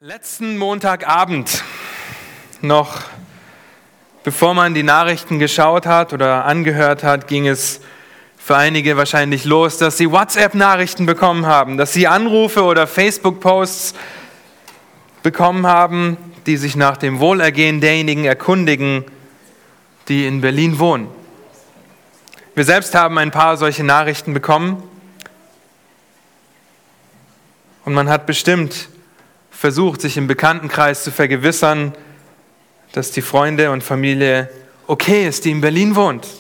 Letzten Montagabend, noch bevor man die Nachrichten geschaut hat oder angehört hat, ging es für einige wahrscheinlich los, dass sie WhatsApp-Nachrichten bekommen haben, dass sie Anrufe oder Facebook-Posts bekommen haben, die sich nach dem Wohlergehen derjenigen erkundigen, die in Berlin wohnen. Wir selbst haben ein paar solche Nachrichten bekommen und man hat bestimmt versucht, sich im Bekanntenkreis zu vergewissern, dass die Freunde und Familie okay ist, die in Berlin wohnt.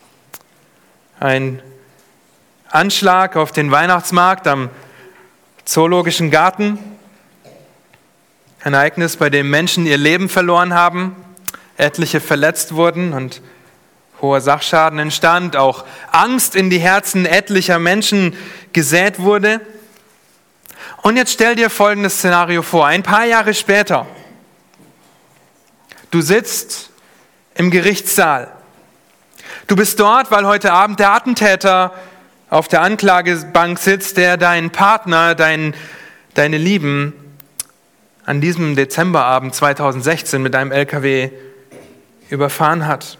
Ein Anschlag auf den Weihnachtsmarkt am Zoologischen Garten, ein Ereignis, bei dem Menschen ihr Leben verloren haben, etliche verletzt wurden und hoher Sachschaden entstand, auch Angst in die Herzen etlicher Menschen gesät wurde. Und jetzt stell dir folgendes Szenario vor, ein paar Jahre später. Du sitzt im Gerichtssaal. Du bist dort, weil heute Abend der Attentäter auf der Anklagebank sitzt, der deinen Partner, deine Lieben an diesem Dezemberabend 2016 mit einem LKW überfahren hat.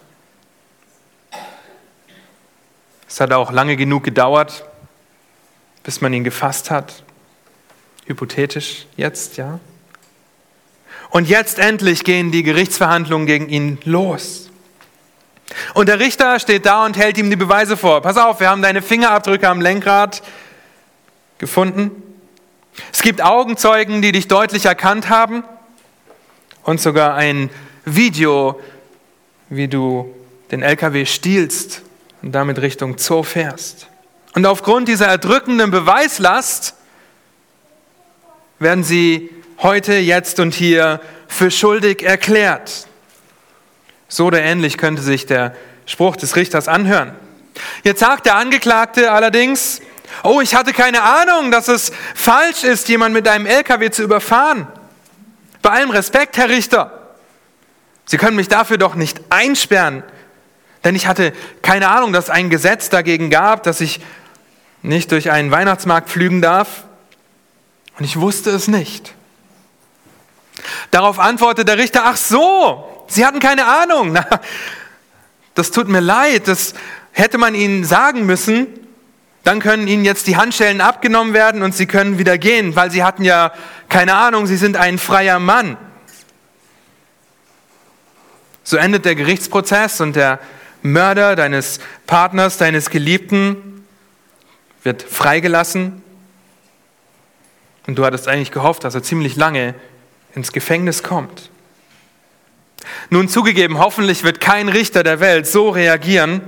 Es hat auch lange genug gedauert, bis man ihn gefasst hat. Hypothetisch jetzt, ja. Und jetzt endlich gehen die Gerichtsverhandlungen gegen ihn los. Und der Richter steht da und hält ihm die Beweise vor. Pass auf, wir haben deine Fingerabdrücke am Lenkrad gefunden. Es gibt Augenzeugen, die dich deutlich erkannt haben. Und sogar ein Video, wie du den LKW stiehlst und damit Richtung Zoo fährst. Und aufgrund dieser erdrückenden Beweislast werden sie heute, jetzt und hier für schuldig erklärt. So oder ähnlich könnte sich der Spruch des Richters anhören. Jetzt sagt der Angeklagte allerdings, oh, ich hatte keine Ahnung, dass es falsch ist, jemand mit einem LKW zu überfahren. Bei allem Respekt, Herr Richter, Sie können mich dafür doch nicht einsperren, denn ich hatte keine Ahnung, dass es ein Gesetz dagegen gab, dass ich nicht durch einen Weihnachtsmarkt pflügen darf. Und ich wusste es nicht. Darauf antwortet der Richter, ach so, Sie hatten keine Ahnung. Na, das tut mir leid, das hätte man Ihnen sagen müssen. Dann können Ihnen jetzt die Handschellen abgenommen werden und Sie können wieder gehen, weil Sie hatten ja keine Ahnung, Sie sind ein freier Mann. So endet der Gerichtsprozess und der Mörder deines Partners, deines Geliebten wird freigelassen. Und du hattest eigentlich gehofft, dass er ziemlich lange ins Gefängnis kommt. Nun zugegeben, hoffentlich wird kein Richter der Welt so reagieren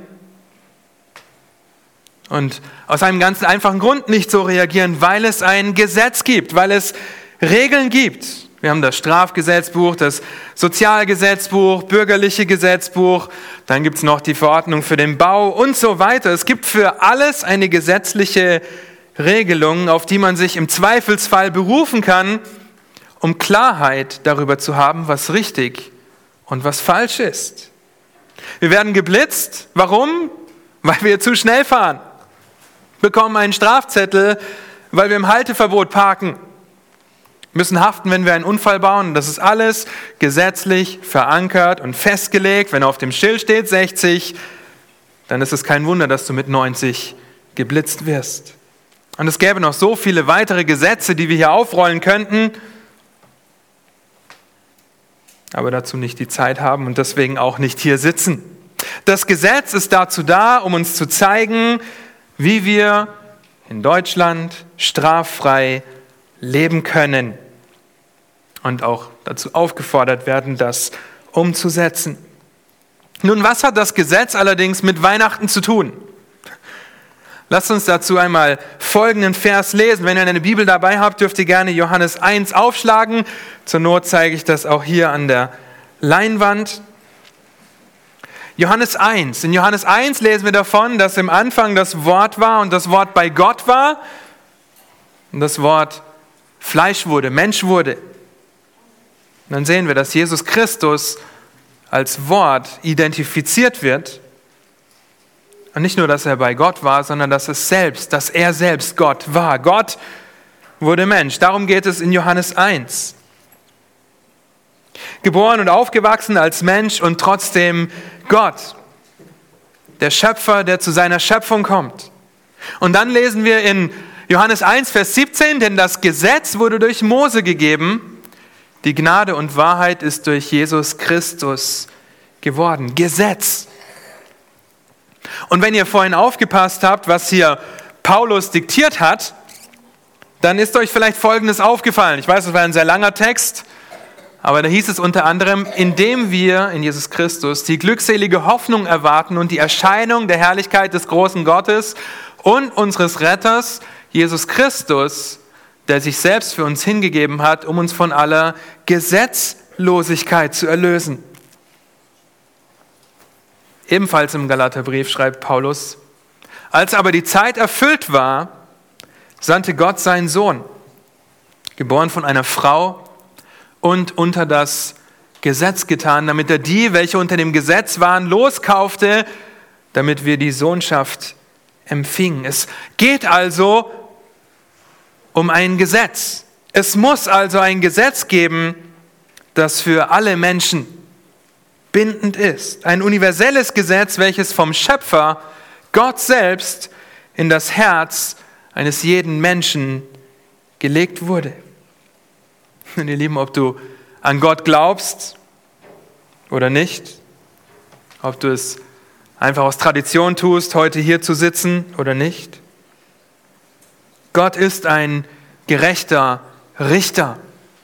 und aus einem ganz einfachen Grund nicht so reagieren, weil es ein Gesetz gibt, weil es Regeln gibt. Wir haben das Strafgesetzbuch, das Sozialgesetzbuch, bürgerliche Gesetzbuch, dann gibt es noch die Verordnung für den Bau und so weiter. Es gibt für alles eine gesetzliche Regelungen, auf die man sich im Zweifelsfall berufen kann, um Klarheit darüber zu haben, was richtig und was falsch ist. Wir werden geblitzt. Warum? Weil wir zu schnell fahren. Bekommen einen Strafzettel, weil wir im Halteverbot parken. Müssen haften, wenn wir einen Unfall bauen. Das ist alles gesetzlich verankert und festgelegt. Wenn auf dem Schild steht 60, dann ist es kein Wunder, dass du mit 90 geblitzt wirst. Und es gäbe noch so viele weitere Gesetze, die wir hier aufrollen könnten, aber dazu nicht die Zeit haben und deswegen auch nicht hier sitzen. Das Gesetz ist dazu da, um uns zu zeigen, wie wir in Deutschland straffrei leben können und auch dazu aufgefordert werden, das umzusetzen. Nun, was hat das Gesetz allerdings mit Weihnachten zu tun? Lasst uns dazu einmal folgenden Vers lesen. Wenn ihr eine Bibel dabei habt, dürft ihr gerne Johannes 1 aufschlagen. Zur Not zeige ich das auch hier an der Leinwand. Johannes 1. In Johannes 1 lesen wir davon, dass im Anfang das Wort war und das Wort bei Gott war und das Wort Fleisch wurde, Mensch wurde. Und dann sehen wir, dass Jesus Christus als Wort identifiziert wird. Und nicht nur, dass er bei Gott war, sondern dass er selbst Gott war. Gott wurde Mensch. Darum geht es in Johannes 1. geboren und aufgewachsen als Mensch und trotzdem Gott, der Schöpfer, der zu seiner Schöpfung kommt. Und dann lesen wir in Johannes 1, Vers 17, denn das Gesetz wurde durch Mose gegeben, die Gnade und Wahrheit ist durch Jesus Christus geworden. Gesetz. Und wenn ihr vorhin aufgepasst habt, was hier Paulus diktiert hat, dann ist euch vielleicht Folgendes aufgefallen. Ich weiß, es war ein sehr langer Text, aber da hieß es unter anderem, indem wir in Jesus Christus die glückselige Hoffnung erwarten und die Erscheinung der Herrlichkeit des großen Gottes und unseres Retters, Jesus Christus, der sich selbst für uns hingegeben hat, um uns von aller Gesetzlosigkeit zu erlösen. Ebenfalls im Galaterbrief schreibt Paulus, als aber die Zeit erfüllt war, sandte Gott seinen Sohn, geboren von einer Frau und unter das Gesetz getan, damit er die, welche unter dem Gesetz waren, loskaufte, damit wir die Sohnschaft empfingen. Es geht also um ein Gesetz. Es muss also ein Gesetz geben, das für alle Menschen bindend ist. Ein universelles Gesetz, welches vom Schöpfer, Gott selbst, in das Herz eines jeden Menschen gelegt wurde. Und ihr Lieben, ob du an Gott glaubst oder nicht, ob du es einfach aus Tradition tust, heute hier zu sitzen oder nicht, Gott ist ein gerechter Richter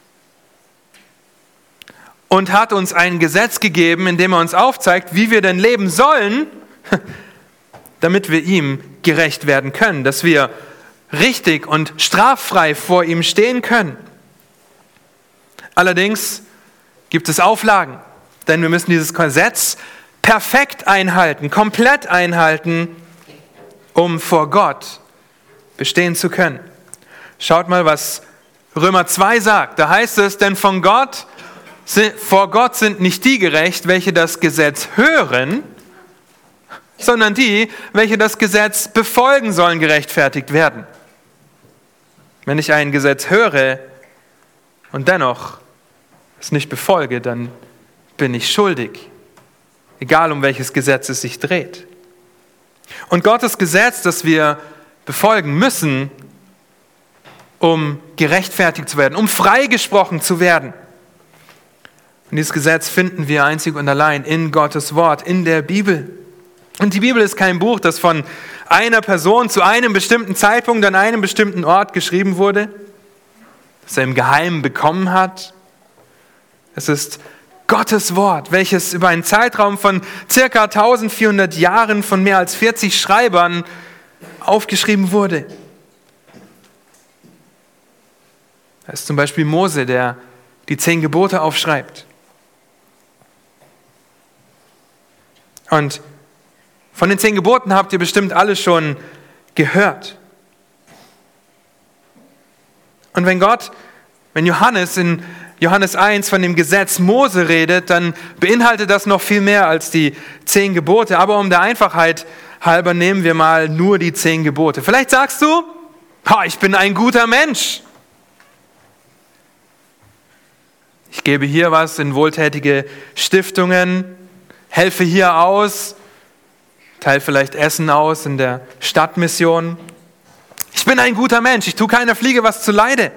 und hat uns ein Gesetz gegeben, in dem er uns aufzeigt, wie wir denn leben sollen, damit wir ihm gerecht werden können, dass wir richtig und straffrei vor ihm stehen können. Allerdings gibt es Auflagen, denn wir müssen dieses Gesetz perfekt einhalten, komplett einhalten, um vor Gott bestehen zu können. Schaut mal, was Römer 2 sagt. Da heißt es, denn vor Gott sind nicht die gerecht, welche das Gesetz hören, sondern die, welche das Gesetz befolgen sollen, gerechtfertigt werden. Wenn ich ein Gesetz höre und dennoch es nicht befolge, dann bin ich schuldig, egal um welches Gesetz es sich dreht. Und Gottes Gesetz, das wir befolgen müssen, um gerechtfertigt zu werden, um freigesprochen zu werden. Und dieses Gesetz finden wir einzig und allein in Gottes Wort, in der Bibel. Und die Bibel ist kein Buch, das von einer Person zu einem bestimmten Zeitpunkt an einem bestimmten Ort geschrieben wurde, das er im Geheimen bekommen hat. Es ist Gottes Wort, welches über einen Zeitraum von circa 1400 Jahren von mehr als 40 Schreibern aufgeschrieben wurde. Da ist zum Beispiel Mose, der die 10 Gebote aufschreibt. Und von den 10 Geboten habt ihr bestimmt alle schon gehört. Und wenn Johannes in Johannes 1 von dem Gesetz Mose redet, dann beinhaltet das noch viel mehr als die 10 Gebote. Aber um der Einfachheit halber nehmen wir mal nur die 10 Gebote. Vielleicht sagst du, ich bin ein guter Mensch. Ich gebe hier was in wohltätige Stiftungen, helfe hier aus, teile vielleicht Essen aus in der Stadtmission. Ich bin ein guter Mensch, ich tue keiner Fliege was zuleide.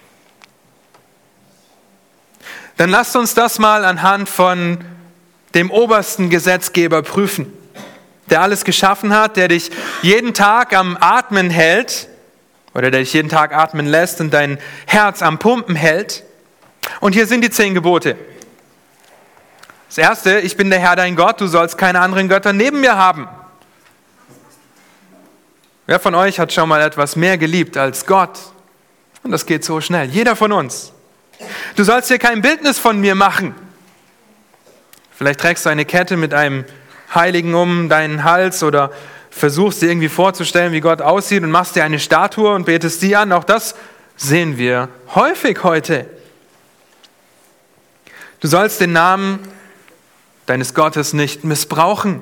Dann lasst uns das mal anhand von dem obersten Gesetzgeber prüfen, der alles geschaffen hat, der dich jeden Tag am Atmen hält oder der dich jeden Tag atmen lässt und dein Herz am Pumpen hält. Und hier sind die 10 Gebote. Das erste, ich bin der Herr dein Gott, du sollst keine anderen Götter neben mir haben. Wer von euch hat schon mal etwas mehr geliebt als Gott? Und das geht so schnell. Jeder von uns. Du sollst dir kein Bildnis von mir machen. Vielleicht trägst du eine Kette mit einem Heiligen um deinen Hals oder versuchst dir irgendwie vorzustellen, wie Gott aussieht und machst dir eine Statue und betest die an. Auch das sehen wir häufig heute. Du sollst den Namen deines Gottes nicht missbrauchen.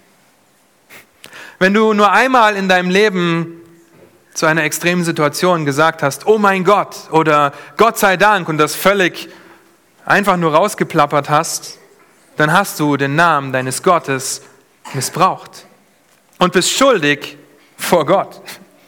Wenn du nur einmal in deinem Leben zu einer extremen Situation gesagt hast, oh mein Gott oder Gott sei Dank und das völlig einfach nur rausgeplappert hast, dann hast du den Namen deines Gottes missbraucht und bist schuldig vor Gott.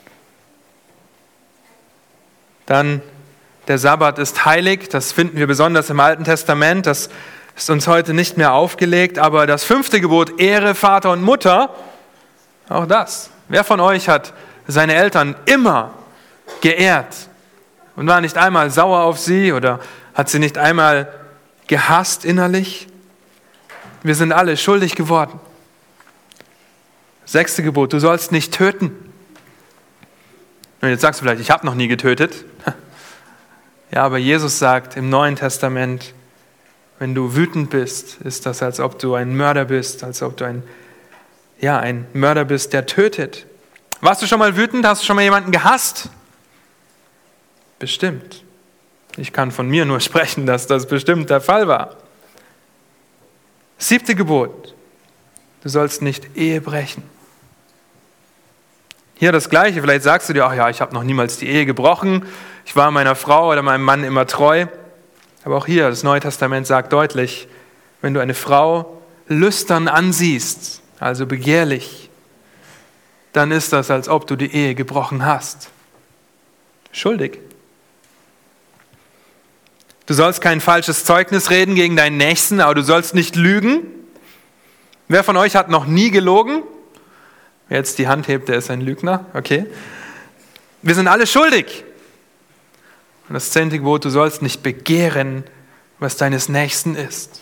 Dann der Sabbat ist heilig, das finden wir besonders im Alten Testament, das ist uns heute nicht mehr aufgelegt, aber das 5. Gebot, Ehre Vater und Mutter, auch das. Wer von euch hat seine Eltern immer geehrt und war nicht einmal sauer auf sie oder hat sie nicht einmal gehasst innerlich? Wir sind alle schuldig geworden. 6. Gebot, du sollst nicht töten. Und jetzt sagst du vielleicht, ich habe noch nie getötet. Ja, aber Jesus sagt im Neuen Testament, wenn du wütend bist, ist das, als ob du ein Mörder bist, als ob du ein Mörder bist, der tötet. Warst du schon mal wütend? Hast du schon mal jemanden gehasst? Bestimmt. Ich kann von mir nur sprechen, dass das bestimmt der Fall war. 7. Gebot, du sollst nicht Ehe brechen. Hier das Gleiche, vielleicht sagst du dir, ach ja, ich habe noch niemals die Ehe gebrochen, ich war meiner Frau oder meinem Mann immer treu. Aber auch hier, das Neue Testament sagt deutlich, wenn du eine Frau lüstern ansiehst, also begehrlich, dann ist das, als ob du die Ehe gebrochen hast. Schuldig. Du sollst kein falsches Zeugnis reden gegen deinen Nächsten, aber du sollst nicht lügen. Wer von euch hat noch nie gelogen? Wer jetzt die Hand hebt, der ist ein Lügner. Okay. Wir sind alle schuldig. Und das 10. Gebot, du sollst nicht begehren, was deines Nächsten ist.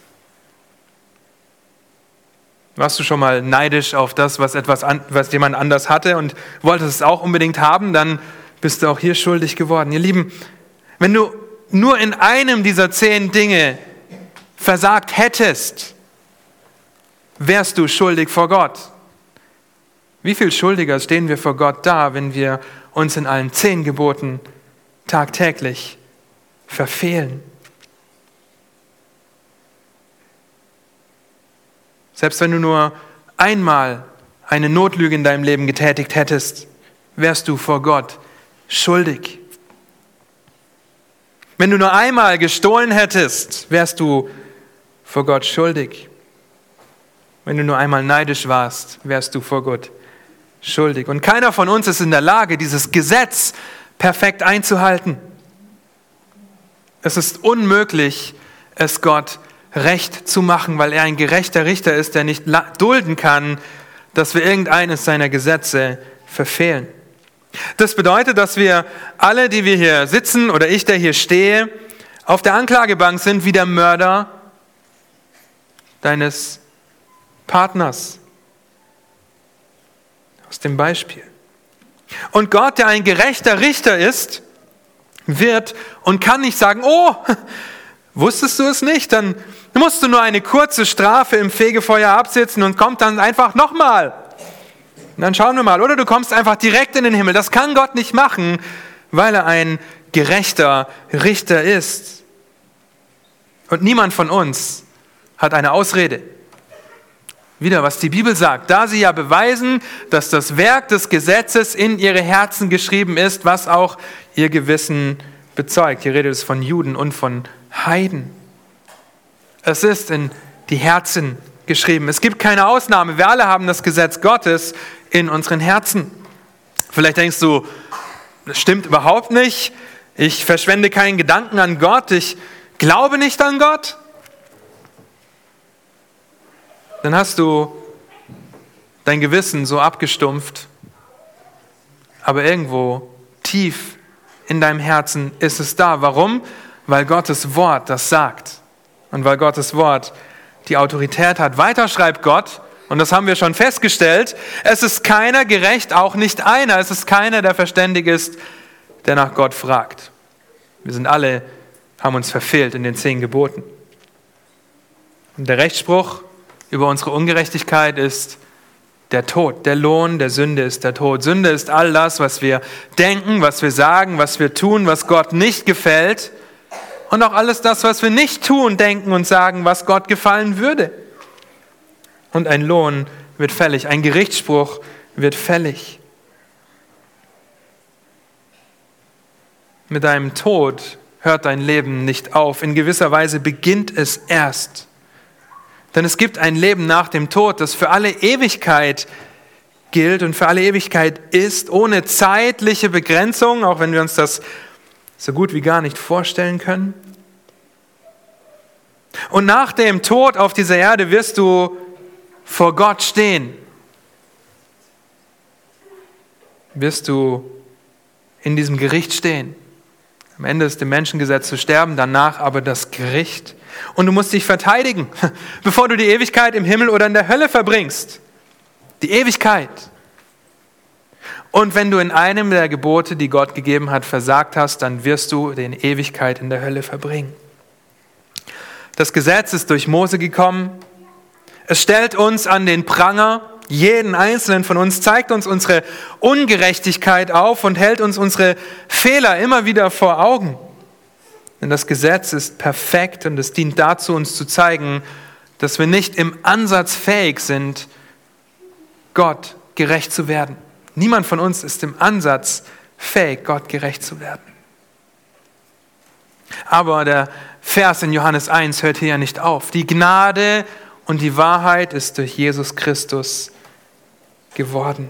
Warst du schon mal neidisch auf das, was jemand anders hatte und wolltest es auch unbedingt haben, dann bist du auch hier schuldig geworden. Ihr Lieben, wenn du nur in einem dieser 10 Dinge versagt hättest, wärst du schuldig vor Gott. Wie viel schuldiger stehen wir vor Gott da, wenn wir uns in allen 10 Geboten tagtäglich verfehlen? Selbst wenn du nur einmal eine Notlüge in deinem Leben getätigt hättest, wärst du vor Gott schuldig. Wenn du nur einmal gestohlen hättest, wärst du vor Gott schuldig. Wenn du nur einmal neidisch warst, wärst du vor Gott schuldig. Und keiner von uns ist in der Lage, dieses Gesetz perfekt einzuhalten. Es ist unmöglich, es Gott recht zu machen, weil er ein gerechter Richter ist, der nicht dulden kann, dass wir irgendeines seiner Gesetze verfehlen. Das bedeutet, dass wir alle, die wir hier sitzen oder ich, der hier stehe, auf der Anklagebank sind wie der Mörder deines Partners. Aus dem Beispiel. Und Gott, der ein gerechter Richter ist, wird und kann nicht sagen, oh, wusstest du es nicht? Dann musst du nur eine kurze Strafe im Fegefeuer absitzen und kommt dann einfach nochmal. Und dann schauen wir mal. Oder du kommst einfach direkt in den Himmel. Das kann Gott nicht machen, weil er ein gerechter Richter ist. Und niemand von uns hat eine Ausrede. Wieder, was die Bibel sagt. Da sie ja beweisen, dass das Werk des Gesetzes in ihre Herzen geschrieben ist, was auch ihr Gewissen bezeugt. Hier redet es von Juden und von Heiden. Es ist in die Herzen geschrieben. Es gibt keine Ausnahme. Wir alle haben das Gesetz Gottes in unseren Herzen. Vielleicht denkst du, das stimmt überhaupt nicht. Ich verschwende keinen Gedanken an Gott. Ich glaube nicht an Gott. Dann hast du dein Gewissen so abgestumpft. Aber irgendwo tief in deinem Herzen ist es da. Warum? Weil Gottes Wort das sagt. Und weil Gottes Wort die Autorität hat. Weiter schreibt Gott, und das haben wir schon festgestellt, es ist keiner gerecht, auch nicht einer. Es ist keiner, der verständig ist, der nach Gott fragt. Wir sind alle, haben uns verfehlt in den 10 Geboten. Und der Rechtsspruch über unsere Ungerechtigkeit ist der Tod. Der Lohn der Sünde ist der Tod. Sünde ist all das, was wir denken, was wir sagen, was wir tun, was Gott nicht gefällt. Und auch alles das, was wir nicht tun, denken und sagen, was Gott gefallen würde. Und ein Lohn wird fällig, ein Gerichtsspruch wird fällig. Mit deinem Tod hört dein Leben nicht auf. In gewisser Weise beginnt es erst. Denn es gibt ein Leben nach dem Tod, das für alle Ewigkeit gilt und für alle Ewigkeit ist, ohne zeitliche Begrenzung, auch wenn wir uns das so gut wie gar nicht vorstellen können. Und nach dem Tod auf dieser Erde wirst du vor Gott stehen. Wirst du in diesem Gericht stehen. Am Ende ist dem Menschengesetz zu sterben, danach aber das Gericht. Und du musst dich verteidigen, bevor du die Ewigkeit im Himmel oder in der Hölle verbringst. Die Ewigkeit. Und wenn du in einem der Gebote, die Gott gegeben hat, versagt hast, dann wirst du die Ewigkeit in der Hölle verbringen. Das Gesetz ist durch Mose gekommen. Es stellt uns an den Pranger, jeden einzelnen von uns, zeigt uns unsere Ungerechtigkeit auf und hält uns unsere Fehler immer wieder vor Augen. Denn das Gesetz ist perfekt und es dient dazu, uns zu zeigen, dass wir nicht im Ansatz fähig sind, Gott gerecht zu werden. Niemand von uns ist im Ansatz fähig, Gott gerecht zu werden. Aber der Vers in Johannes 1 hört hier ja nicht auf. Die Gnade und die Wahrheit ist durch Jesus Christus geworden.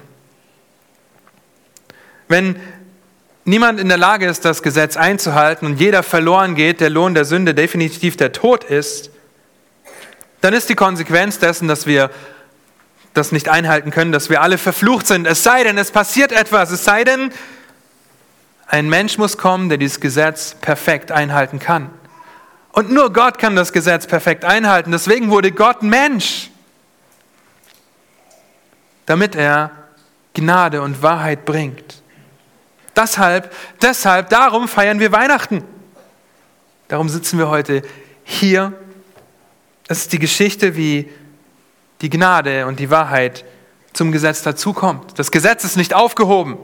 Wenn niemand in der Lage ist, das Gesetz einzuhalten und jeder verloren geht, der Lohn der Sünde definitiv der Tod ist, dann ist die Konsequenz dessen, dass wir das nicht einhalten können, dass wir alle verflucht sind. Es sei denn, es passiert etwas. Es sei denn, ein Mensch muss kommen, der dieses Gesetz perfekt einhalten kann. Und nur Gott kann das Gesetz perfekt einhalten. Deswegen wurde Gott Mensch, damit er Gnade und Wahrheit bringt. Deshalb, darum feiern wir Weihnachten. Darum sitzen wir heute hier. Das ist die Geschichte, wie die Gnade und die Wahrheit zum Gesetz dazukommt. Das Gesetz ist nicht aufgehoben.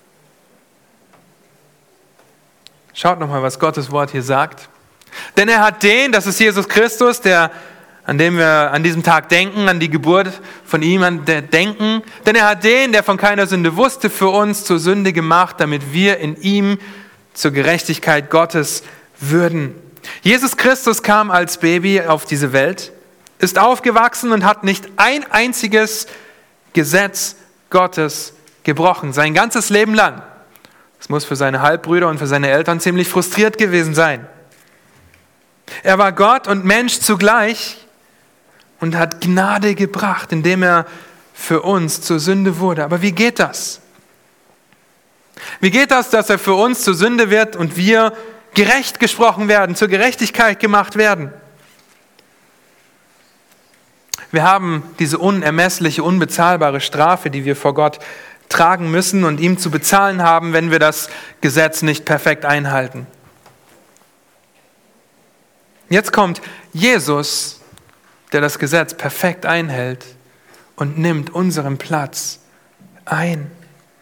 Schaut nochmal, was Gottes Wort hier sagt. Denn er hat den, das ist Jesus Christus, an dem wir an diesem Tag denken, an die Geburt von ihm denken. Denn er hat den, der von keiner Sünde wusste, für uns zur Sünde gemacht, damit wir in ihm zur Gerechtigkeit Gottes würden. Jesus Christus kam als Baby auf diese Welt, ist aufgewachsen und hat nicht ein einziges Gesetz Gottes gebrochen, sein ganzes Leben lang. Das muss für seine Halbbrüder und für seine Eltern ziemlich frustriert gewesen sein. Er war Gott und Mensch zugleich und hat Gnade gebracht, indem er für uns zur Sünde wurde. Aber wie geht das? Wie geht das, dass er für uns zur Sünde wird und wir gerecht gesprochen werden, zur Gerechtigkeit gemacht werden? Wir haben diese unermessliche, unbezahlbare Strafe, die wir vor Gott tragen müssen und ihm zu bezahlen haben, wenn wir das Gesetz nicht perfekt einhalten. Jetzt kommt Jesus, der das Gesetz perfekt einhält und nimmt unseren Platz ein.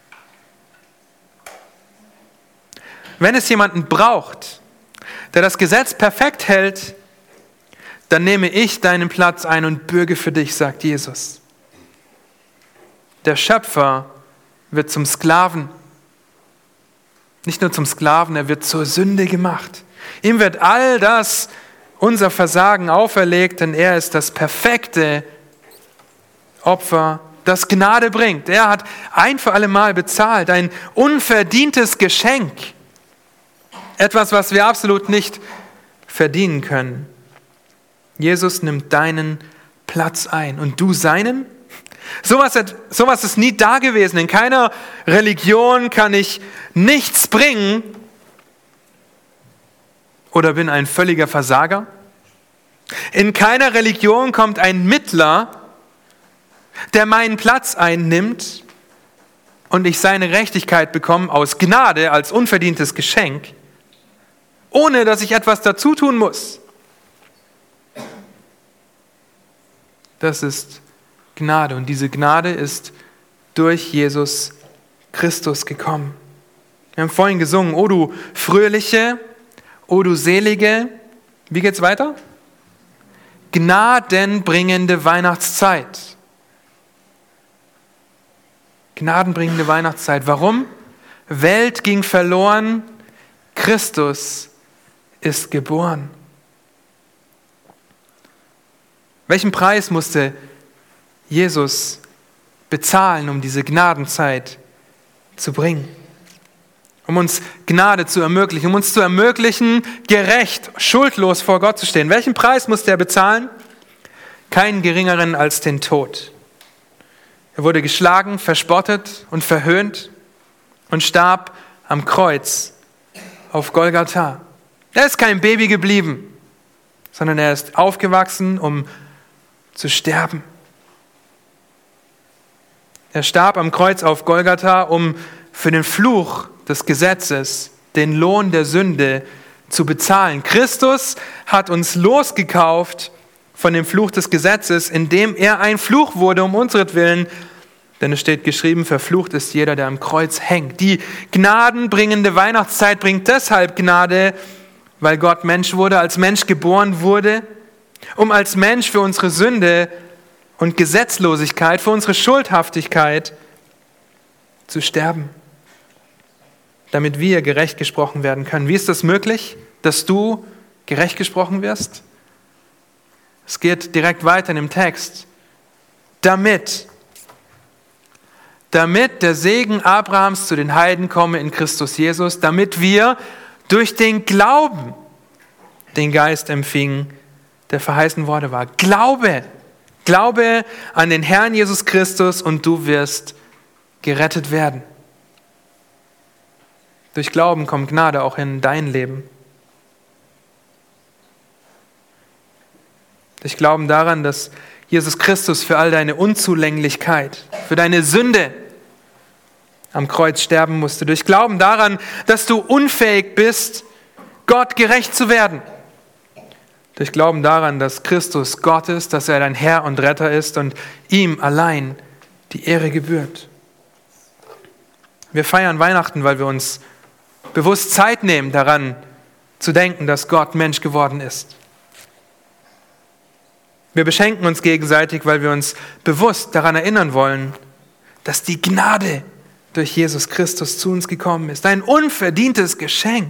Wenn es jemanden braucht, der das Gesetz perfekt hält, dann nehme ich deinen Platz ein und bürge für dich, sagt Jesus. Der Schöpfer wird zum Sklaven. Nicht nur zum Sklaven, er wird zur Sünde gemacht. Ihm wird all das, unser Versagen auferlegt, denn er ist das perfekte Opfer, das Gnade bringt. Er hat ein für alle Mal bezahlt, ein unverdientes Geschenk. Etwas, was wir absolut nicht verdienen können. Jesus nimmt deinen Platz ein und du seinen. Sowas ist nie da gewesen. In keiner Religion kann ich nichts bringen oder bin ein völliger Versager. In keiner Religion kommt ein Mittler, der meinen Platz einnimmt und ich seine Gerechtigkeit bekomme aus Gnade als unverdientes Geschenk, ohne dass ich etwas dazu tun muss. Das ist Gnade und diese Gnade ist durch Jesus Christus gekommen. Wir haben vorhin gesungen, o du fröhliche, o du selige, wie geht's weiter? Gnadenbringende Weihnachtszeit. Gnadenbringende Weihnachtszeit. Warum? Welt ging verloren, Christus ist geboren. Welchen Preis musste Jesus bezahlen, um diese Gnadenzeit zu bringen? Um uns Gnade zu ermöglichen, um uns zu ermöglichen, gerecht, schuldlos vor Gott zu stehen. Welchen Preis musste er bezahlen? Keinen geringeren als den Tod. Er wurde geschlagen, verspottet und verhöhnt und starb am Kreuz auf Golgatha. Er ist kein Baby geblieben, sondern er ist aufgewachsen, um zu sterben. Er starb am Kreuz auf Golgatha, um für den Fluch des Gesetzes, den Lohn der Sünde zu bezahlen. Christus hat uns losgekauft von dem Fluch des Gesetzes, indem er ein Fluch wurde um unseretwillen. Denn es steht geschrieben, verflucht ist jeder, der am Kreuz hängt. Die gnadenbringende Weihnachtszeit bringt deshalb Gnade, weil Gott Mensch wurde, als Mensch geboren wurde, um als Mensch für unsere Sünde und Gesetzlosigkeit, für unsere Schuldhaftigkeit zu sterben, damit wir gerecht gesprochen werden können. Wie ist das möglich, dass du gerecht gesprochen wirst? Es geht direkt weiter in dem Text. Damit der Segen Abrahams zu den Heiden komme in Christus Jesus, damit wir durch den Glauben den Geist empfingen, der verheißen Worte war. Glaube an den Herrn Jesus Christus und du wirst gerettet werden. Durch Glauben kommt Gnade auch in dein Leben. Durch Glauben daran, dass Jesus Christus für all deine Unzulänglichkeit, für deine Sünde am Kreuz sterben musste. Durch Glauben daran, dass du unfähig bist, Gott gerecht zu werden. Durch Glauben daran, dass Christus Gott ist, dass er dein Herr und Retter ist und ihm allein die Ehre gebührt. Wir feiern Weihnachten, weil wir uns bewusst Zeit nehmen, daran zu denken, dass Gott Mensch geworden ist. Wir beschenken uns gegenseitig, weil wir uns bewusst daran erinnern wollen, dass die Gnade durch Jesus Christus zu uns gekommen ist. Ein unverdientes Geschenk.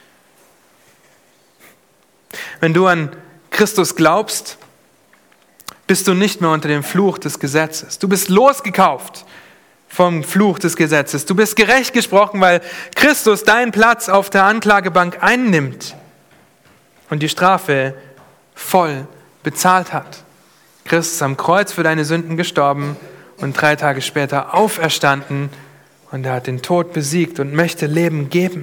Wenn du an Christus glaubst, bist du nicht mehr unter dem Fluch des Gesetzes. Du bist losgekauft vom Fluch des Gesetzes. Du bist gerecht gesprochen, weil Christus deinen Platz auf der Anklagebank einnimmt und die Strafe voll bezahlt hat. Christus ist am Kreuz für deine Sünden gestorben und 3 Tage später auferstanden und er hat den Tod besiegt und möchte Leben geben.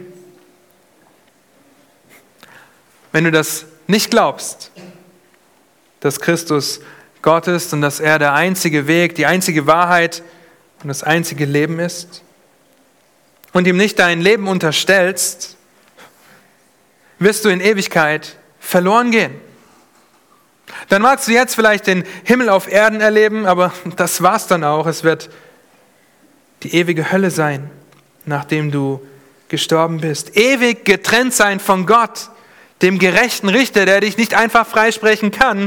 Wenn du das nicht glaubst, dass Christus Gott ist und dass er der einzige Weg, die einzige Wahrheit und das einzige Leben ist und ihm nicht dein Leben unterstellst, wirst du in Ewigkeit verloren gehen. Dann magst du jetzt vielleicht den Himmel auf Erden erleben, aber das war's dann auch. Es wird die ewige Hölle sein, nachdem du gestorben bist. Ewig getrennt sein von Gott, dem gerechten Richter, der dich nicht einfach freisprechen kann.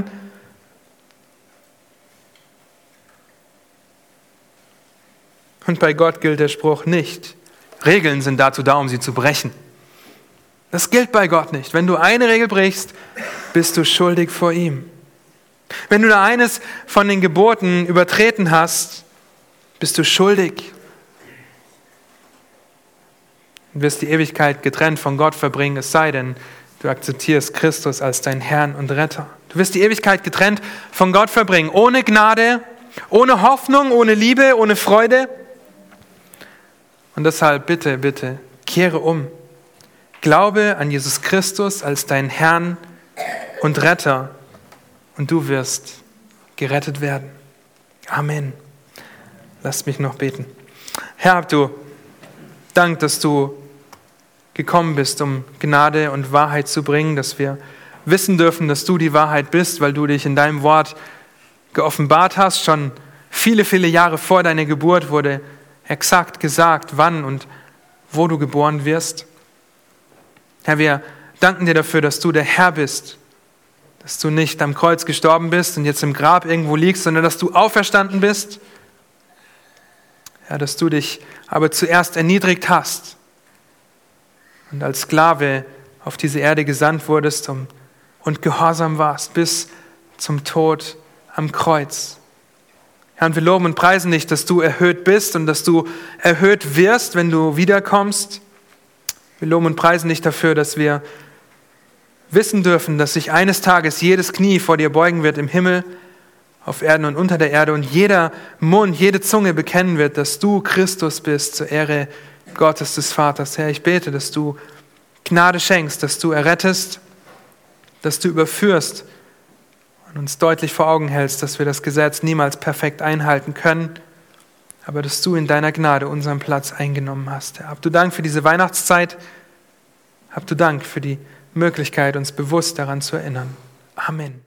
Und bei Gott gilt der Spruch nicht. Regeln sind dazu da, um sie zu brechen. Das gilt bei Gott nicht. Wenn du eine Regel brichst, bist du schuldig vor ihm. Wenn du da eines von den Geboten übertreten hast, bist du schuldig. Du wirst die Ewigkeit getrennt von Gott verbringen, es sei denn, du akzeptierst Christus als dein Herrn und Retter. Du wirst die Ewigkeit getrennt von Gott verbringen, ohne Gnade, ohne Hoffnung, ohne Liebe, ohne Freude. Und deshalb bitte, bitte, kehre um. Glaube an Jesus Christus als deinen Herrn und Retter und du wirst gerettet werden. Amen. Lasst mich noch beten. Herr, hab du Dank, dass du gekommen bist, um Gnade und Wahrheit zu bringen, dass wir wissen dürfen, dass du die Wahrheit bist, weil du dich in deinem Wort geoffenbart hast. Schon viele, viele Jahre vor deiner Geburt wurde exakt gesagt, wann und wo du geboren wirst. Herr, wir danken dir dafür, dass du der Herr bist, dass du nicht am Kreuz gestorben bist und jetzt im Grab irgendwo liegst, sondern dass du auferstanden bist. Ja, dass du dich aber zuerst erniedrigt hast und als Sklave auf diese Erde gesandt wurdest und gehorsam warst bis zum Tod am Kreuz. Herr, und wir loben und preisen dich, dass du erhöht bist und dass du erhöht wirst, wenn du wiederkommst. Wir loben und preisen dich dafür, dass wir wissen dürfen, dass sich eines Tages jedes Knie vor dir beugen wird im Himmel, auf Erden und unter der Erde und jeder Mund, jede Zunge bekennen wird, dass du Christus bist, zur Ehre Gottes des Vaters. Herr, ich bete, dass du Gnade schenkst, dass du errettest, dass du überführst und uns deutlich vor Augen hältst, dass wir das Gesetz niemals perfekt einhalten können, aber dass du in deiner Gnade unseren Platz eingenommen hast. Herr, hab du Dank für diese Weihnachtszeit, hab du Dank für die Möglichkeit, uns bewusst daran zu erinnern. Amen.